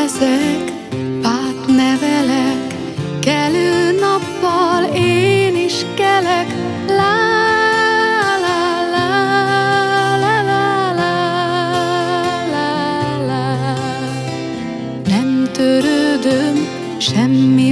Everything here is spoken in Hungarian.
leszek, fát nevelek, kelő nappal én is kelek. La la la la la la la la. Nem törődöm semmi